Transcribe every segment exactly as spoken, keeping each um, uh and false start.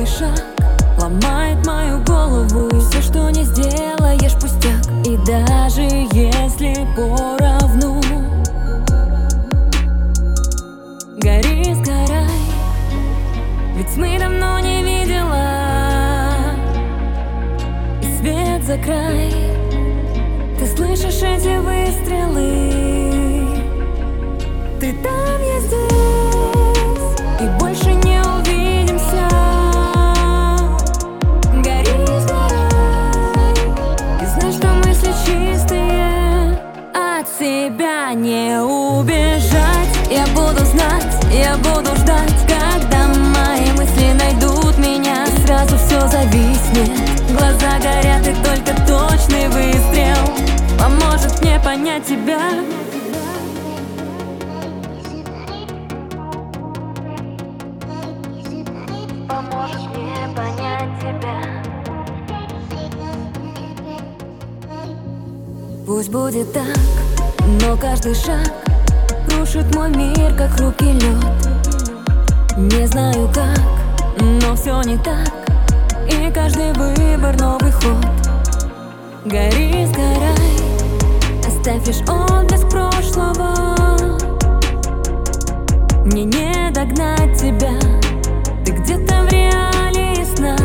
каждый шаг ломает мою голову. Все, что не сделаешь, пустяк. И даже если поровну, гори, сгорай, ведь мы давно не видела. И свет за край, ты слышишь эти выстрелы? Ты там, я здесь, и больше не увидимся. Гори, сгорай, и знай, что мысли чистые. От себя не убежать. Я буду знать, я буду ждать, когда мои мысли найдут меня. Сразу все зависнет, глаза горят, и только точный выстрел поможет мне понять тебя. Поможет мне понять тебя. Пусть будет так, но каждый шаг рушит мой мир, как хрупкий лед. Не знаю как, но все не так, и каждый выбор новый ход. Гори, сгорай, оставь лишь отблеск прошлого. Мне не догнать тебя, ты где-то в реалии сна.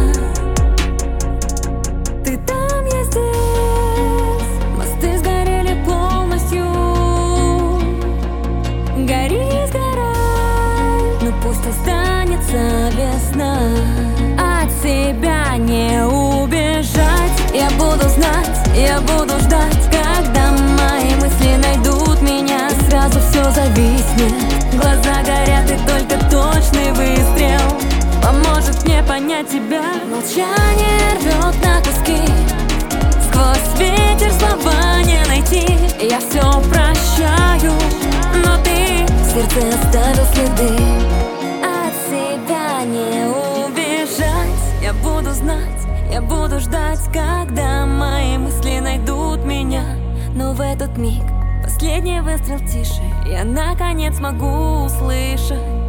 Ты там, я здесь, мосты сгорели полностью. Гори, сгорай, но пусть останется весна. От себя не убежать. Я буду знать, я буду ждать, когда мои мысли найдут меня. Сразу все зависнет, глаза горят, и только точный выстрел поможет мне понять тебя. Молчание рвет на куски, сквозь ветер слова не найти. Я все прощаю, но ты в сердце оставил следы. От себя не убежать. Я буду знать, я буду ждать, когда мои мысли найдут меня. Но в этот миг последний выстрел тише, я наконец могу услышать